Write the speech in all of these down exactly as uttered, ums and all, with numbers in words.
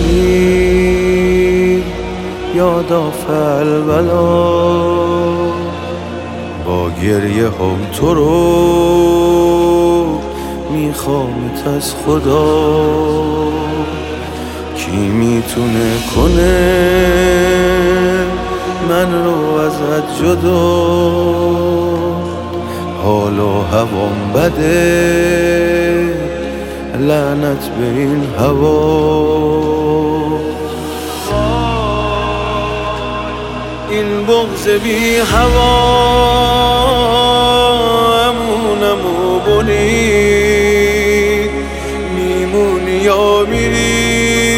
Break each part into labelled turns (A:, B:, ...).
A: دلی یاد آفل بلا، با گریه هم تو رو میخوامت از خدا. کی میتونه کنه من رو ازت جدا؟ حال و هوام بده، لعنت به این هوا. این بغض بی هوا امونمو برید، میمونی یا میری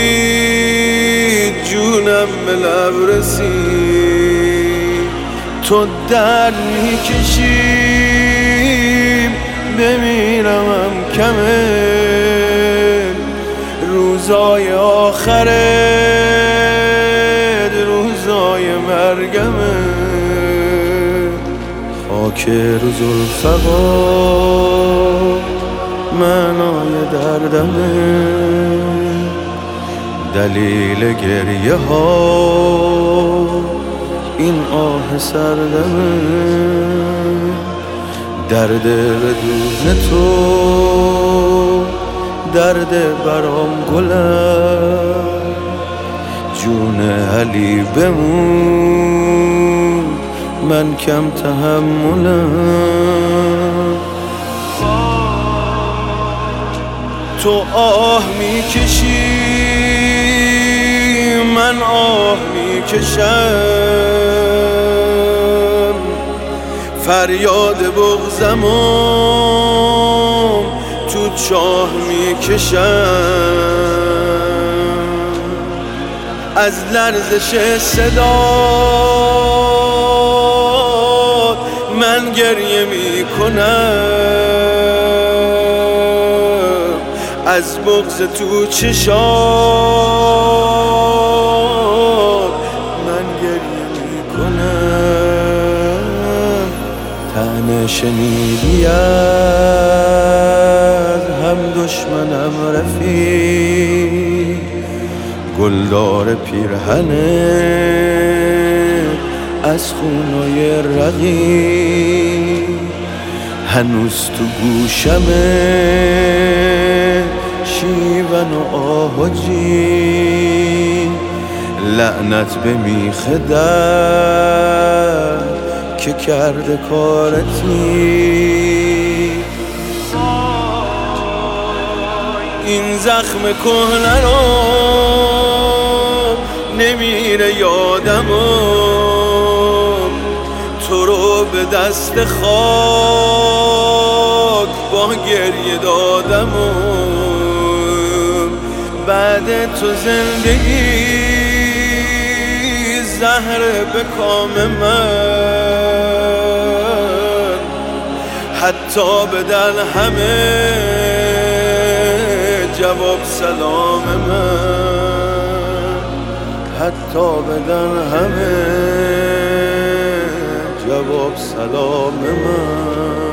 A: جونم به لب رسید. تو درد میکشیم بمیرمم کمه، روزای آخره روزای مرگمه. خاک رو زلفقار معنای دردمه، دلیل گریه ها این آه سردمه. درد بدون تو درد برام گلم، جون علی بمون من کم تحملم. تو آه میکشی من آه میکشم، فریاد بغضمو تو چاه میکشم. از لرزش صدا من گریه میکنم، از بغض تو چشام من گریه میکنم. طعنه شنیدی از هم دشمنم رفیق، گلدار پیرهنه از خونای رقیق، هنوز تو گوشمه شیون و آهجی. لعنت به میخ در که کرده کارتی. این زخم کهنه رو نمیره یادمو، تو رو به دست خاک با گریه دادمو. بعد تو زندگی زهر به کام من، حتی بدن همه جواب سلام من، حتی بدن همه جواب سلام من.